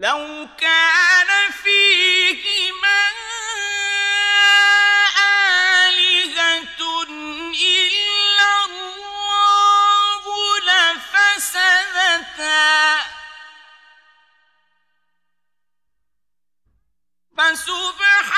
لو كان فيهما آلهة إلا الله لفسدتا فسبحان